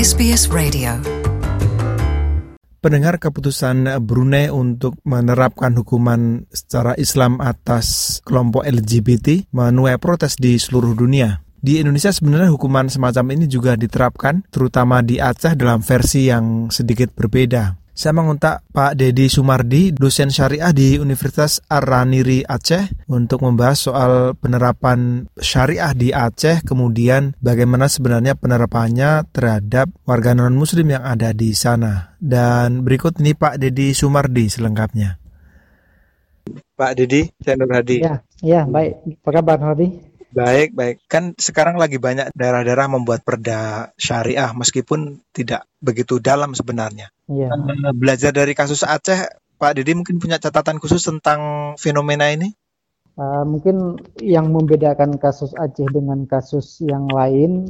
SBS Radio. Pendengar, keputusan Brunei untuk menerapkan hukuman secara Islam atas kelompok LGBT menuai protes di seluruh dunia. Di Indonesia sebenarnya hukuman semacam ini juga diterapkan, terutama di Aceh dalam versi yang sedikit berbeda. Saya mengontak Pak Dedi Sumardi, dosen syariah di Universitas Ar-Raniri Aceh, untuk membahas soal penerapan syariah di Aceh, kemudian bagaimana sebenarnya penerapannya terhadap warga non-muslim yang ada di sana. Dan berikut ini Pak Dedi Sumardi selengkapnya. Pak Dedi, saya Nur Hadi. Ya, baik. Apa kabar, Hadi? Baik. Kan sekarang lagi banyak daerah-daerah membuat perda syariah meskipun tidak begitu dalam sebenarnya. Iya. Belajar dari kasus Aceh, Pak Dedi mungkin punya catatan khusus tentang fenomena ini? Mungkin yang membedakan kasus Aceh dengan kasus yang lain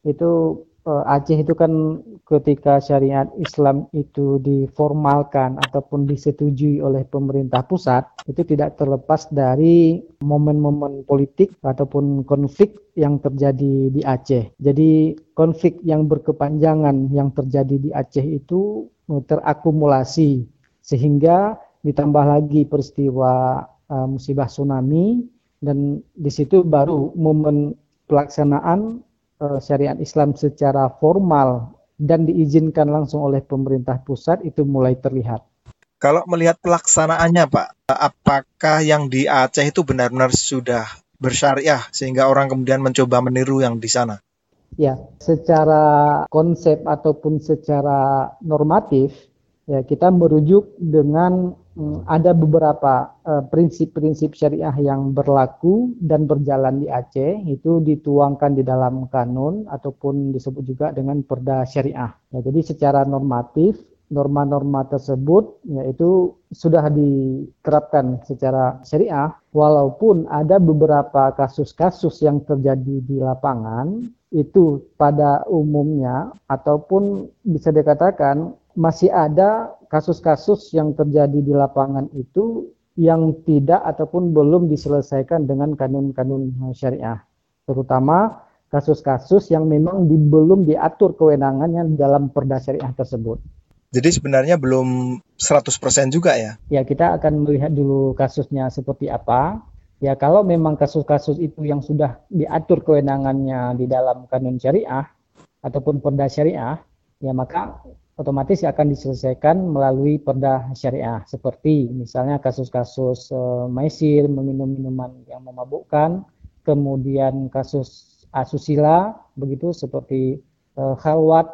itu Aceh itu kan ketika syariat Islam itu diformalkan ataupun disetujui oleh pemerintah pusat, itu tidak terlepas dari momen-momen politik ataupun konflik yang terjadi di Aceh. Jadi konflik yang berkepanjangan yang terjadi di Aceh itu terakumulasi sehingga ditambah lagi peristiwa musibah tsunami, dan di situ baru momen pelaksanaan syariat Islam secara formal dan diizinkan langsung oleh pemerintah pusat itu mulai terlihat. Kalau melihat pelaksanaannya, Pak, apakah yang di Aceh itu benar-benar sudah bersyariah sehingga orang kemudian mencoba meniru yang di sana? Ya, secara konsep ataupun secara normatif, ya kita merujuk dengan ada beberapa prinsip-prinsip syariah yang berlaku dan berjalan di Aceh, itu dituangkan di dalam kanun ataupun disebut juga dengan perda syariah. Ya, jadi secara normatif, norma-norma tersebut yaitu sudah diterapkan secara syariah, walaupun ada beberapa kasus-kasus yang terjadi di lapangan, itu pada umumnya ataupun bisa dikatakan masih ada kasus-kasus yang terjadi di lapangan itu yang tidak ataupun belum diselesaikan dengan kanun-kanun syariah. Terutama kasus-kasus yang memang belum diatur kewenangannya dalam perda syariah tersebut. Jadi sebenarnya belum 100% juga ya? Ya, kita akan melihat dulu kasusnya seperti apa. Ya, kalau memang kasus-kasus itu yang sudah diatur kewenangannya di dalam kanun syariah ataupun perda syariah, ya maka otomatis akan diselesaikan melalui perda syariah. Seperti misalnya kasus-kasus maisir, meminum minuman yang memabukkan, kemudian kasus asusila, begitu seperti khalwat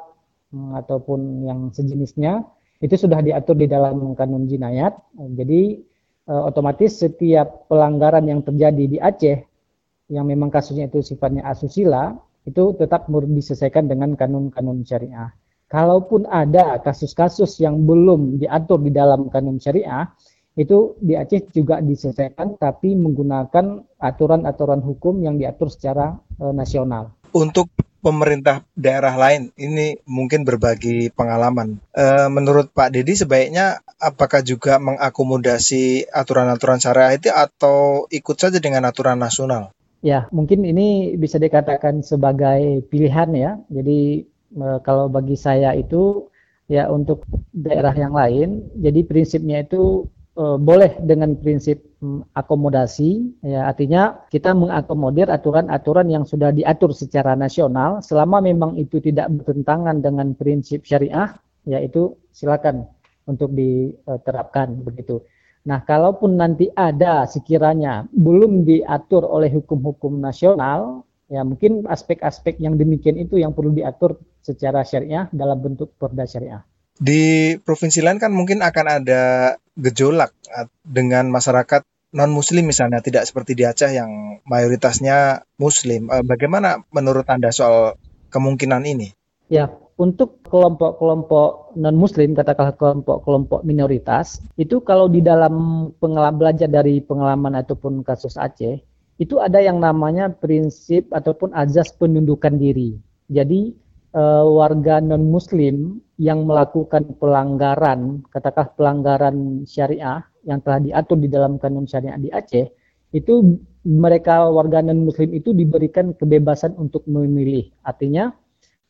ataupun yang sejenisnya, itu sudah diatur di dalam kanun jinayat. Jadi otomatis setiap pelanggaran yang terjadi di Aceh yang memang kasusnya itu sifatnya asusila, itu tetap diselesaikan dengan kanun-kanun syariah. Kalaupun ada kasus-kasus yang belum diatur di dalam kanun syariah, itu di Aceh juga diselesaikan tapi menggunakan aturan-aturan hukum yang diatur secara nasional. Untuk pemerintah daerah lain, ini mungkin berbagi pengalaman. Menurut Pak Dedi, sebaiknya apakah juga mengakomodasi aturan-aturan syariah itu atau ikut saja dengan aturan nasional? Ya, mungkin ini bisa dikatakan sebagai pilihan ya. Jadi kalau bagi saya itu ya untuk daerah yang lain, jadi prinsipnya itu boleh dengan prinsip akomodasi, ya artinya kita mengakomodir aturan-aturan yang sudah diatur secara nasional selama memang itu tidak bertentangan dengan prinsip syariah, yaitu silakan untuk diterapkan begitu. Nah, kalaupun nanti ada sekiranya belum diatur oleh hukum-hukum nasional, ya mungkin aspek-aspek yang demikian itu yang perlu diatur secara syariah dalam bentuk perda syariah. Di provinsi lain kan mungkin akan ada gejolak dengan masyarakat non-muslim misalnya, tidak seperti di Aceh yang mayoritasnya muslim. Bagaimana menurut Anda soal kemungkinan ini? Ya, untuk kelompok-kelompok non-muslim, katakanlah kelompok-kelompok minoritas, itu kalau di dalam belajar dari pengalaman ataupun kasus Aceh, itu ada yang namanya prinsip ataupun azas penundukan diri. Jadi warga non-muslim yang melakukan pelanggaran, katakanlah pelanggaran syariah yang telah diatur di dalam kanun syariah di Aceh, itu mereka warga non-muslim itu diberikan kebebasan untuk memilih. Artinya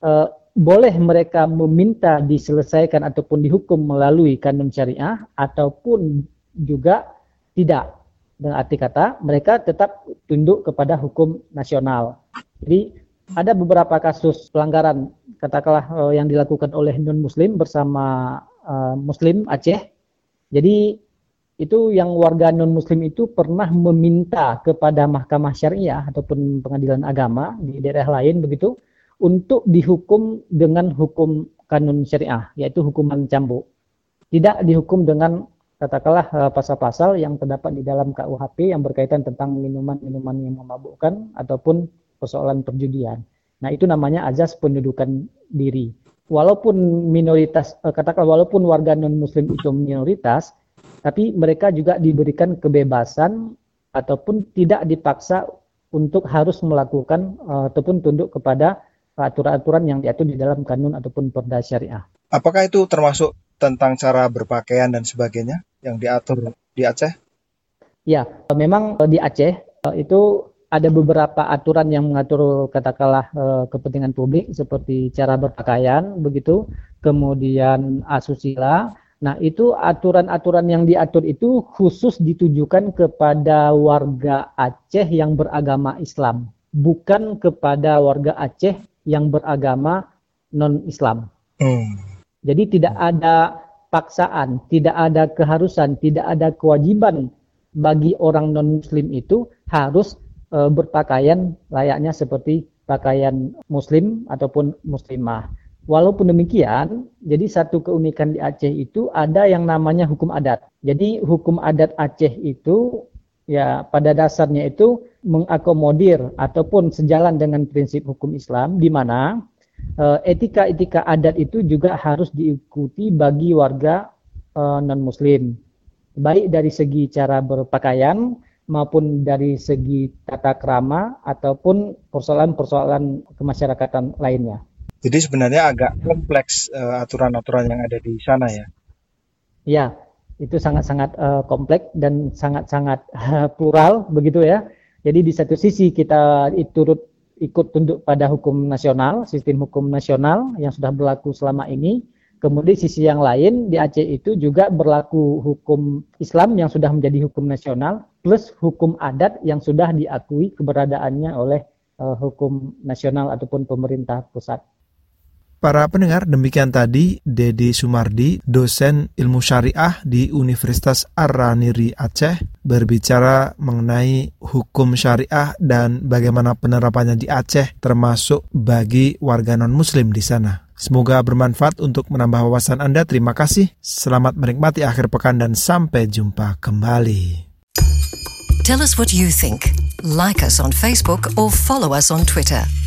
boleh mereka meminta diselesaikan ataupun dihukum melalui kanun syariah ataupun juga tidak. Dengan arti kata mereka tetap tunduk kepada hukum nasional. Jadi ada beberapa kasus pelanggaran katakanlah yang dilakukan oleh non-muslim bersama muslim Aceh. Jadi itu yang warga non-muslim itu pernah meminta kepada mahkamah syariah ataupun pengadilan agama di daerah lain begitu untuk dihukum dengan hukum kanun syariah, yaitu hukuman cambuk. Tidak dihukum dengan katakanlah pasal-pasal yang terdapat di dalam KUHP yang berkaitan tentang minuman-minuman yang memabukkan ataupun persoalan perjudian. Nah, itu namanya azas pendudukan diri. Walaupun minoritas, katakanlah walaupun warga non-muslim itu minoritas, tapi mereka juga diberikan kebebasan ataupun tidak dipaksa untuk harus melakukan ataupun tunduk kepada aturan-aturan yang diatur di dalam kanun ataupun perda syariah. Apakah itu termasuk tentang cara berpakaian dan sebagainya yang diatur di Aceh? Ya, memang di Aceh itu ada beberapa aturan yang mengatur katakanlah kepentingan publik seperti cara berpakaian begitu, kemudian asusila. Nah, itu aturan-aturan yang diatur itu khusus ditujukan kepada warga Aceh yang beragama Islam, bukan kepada warga Aceh yang beragama non-Islam. Jadi tidak ada paksaan, tidak ada keharusan, tidak ada kewajiban bagi orang non-muslim itu harus berpakaian layaknya seperti pakaian muslim ataupun muslimah. Walaupun demikian, jadi satu keunikan di Aceh itu ada yang namanya hukum adat. Jadi hukum adat Aceh itu ya pada dasarnya itu mengakomodir ataupun sejalan dengan prinsip hukum Islam di mana etika-etika adat itu juga harus diikuti bagi warga non-muslim. Baik dari segi cara berpakaian maupun dari segi tata krama ataupun persoalan-persoalan kemasyarakatan lainnya. Jadi sebenarnya agak kompleks aturan-aturan yang ada di sana ya? Ya, itu sangat-sangat kompleks dan sangat-sangat plural begitu ya. Jadi di satu sisi kita ikut tunduk pada hukum nasional, sistem hukum nasional yang sudah berlaku selama ini. Kemudian sisi yang lain di Aceh itu juga berlaku hukum Islam yang sudah menjadi hukum nasional plus hukum adat yang sudah diakui keberadaannya oleh hukum nasional ataupun pemerintah pusat. Para pendengar, demikian tadi Dedi Sumardi, dosen ilmu syariah di Universitas Ar-Raniri Aceh, berbicara mengenai hukum syariah dan bagaimana penerapannya di Aceh, termasuk bagi warga non-muslim di sana. Semoga bermanfaat untuk menambah wawasan Anda. Terima kasih. Selamat menikmati akhir pekan dan sampai jumpa kembali. Tell us what you think. Like us on Facebook or follow us on Twitter.